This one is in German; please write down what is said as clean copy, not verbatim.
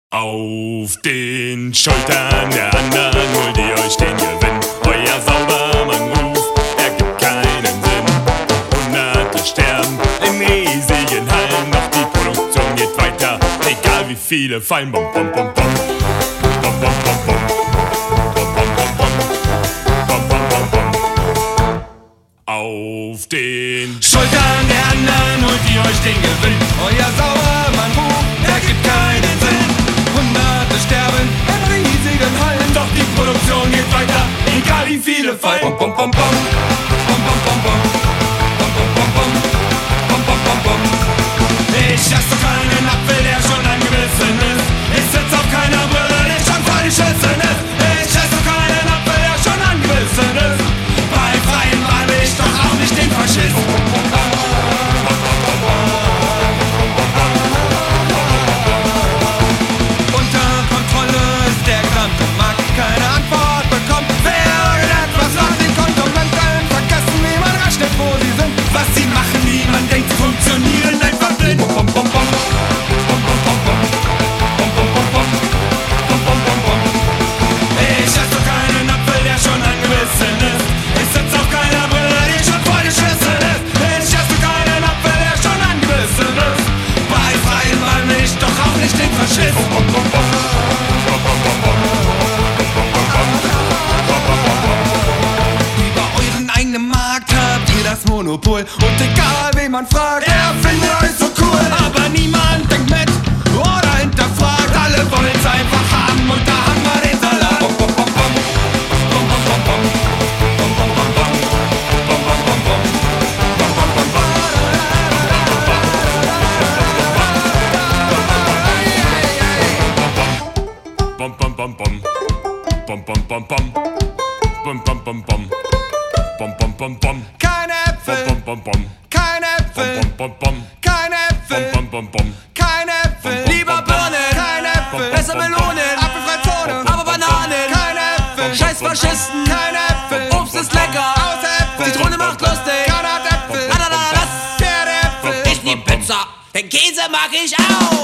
Auf den Schultern der anderen holt ihr euch den Gewinn. Euer Saubermann-Ruf ergibt keinen Sinn. Hunderte sterben in riesigen Hallen, doch die Produktion geht weiter, egal wie viele fallen. Bom, bom, bom, bom. Bom, bom, bom, bom. Bom, bom, bom, bom. Bom, bom, bom, bom. Auf den Schultern der anderen holt ihr euch den Gewinn. Euer Saubermann-Ruf ergibt keinen Sinn. Hunderte sterben in riesigen Hallen, doch die Produktion geht weiter, egal wie viele fallen. Bom, bom, bom, bom. Bom, bom, bom, bom. Bom, bom, bom, bom. Bom, bom, bom, bom. Ich esse doch keinen Apfel, der schon angebissen ist. Ich sitz auf keiner Brille, die schon voll geschissen ist. Ich esse doch keinen Apfel, der schon angebissen ist. Bei freien Wahl will ich doch auch nicht den Faschist. Unter Kontrolle ist der gesamte Markt, keine Antwort bekommt. Wer etwas auf den Kontomenten vergessen, wie man rechnet, wo sie sind. Was sie machen, wie man denkt, funktionieren einfach blind. Bom, bom, bom, bom. Bom, bom, bom, bom. Bom, bom, bom, bom. Bom, bom, bom, bom. Ich esse doch keinen Apfel, der schon angebissen ist. Ich sitz auf keiner Brille, die schon voll geschissen ist. Ich esse doch keinen Apfel, der schon angebissen ist. Bei freien Wahl will ich doch auch nicht den Faschist. Bom, bom, bom, bom. Über euren eigenen Markt habt ihr das Monopol. Und egal wen man fragt, er findet euch so cool. Aber niemand denkt mit oder hinterfragt. Alle wollen's einfach haben und da haben wir den Salat. Bom, bom, bom, bom. Bom, bom, bom, bom. Bom, bom, bom, bom. Bom, bom, bom, bom. Bom, bom, bom, bom. Bom, bom, bom, bom. Bom, bom, bom, bom. Bom, bom, bom, bom. Bom, bom, bom, bom. Keine Äpfel, Bom, bom, bom, bom. keine Äpfel, Bom, bom, bom, bom. keine Äpfel, Bom, bom, bom, bom. keine Äpfel. Lieber Birnen, keine Äpfel. Besser Melonen, apfelfreie Zone, aber Bananen, keine Äpfel. Scheiß Faschisten, keine Äpfel. Obst ist lecker, außer Äpfel. Zitrone macht lustig, Granatäpfel. Ananas, Pferdeäpfel. Ich lieb Pizza, den Käse mag ich auch.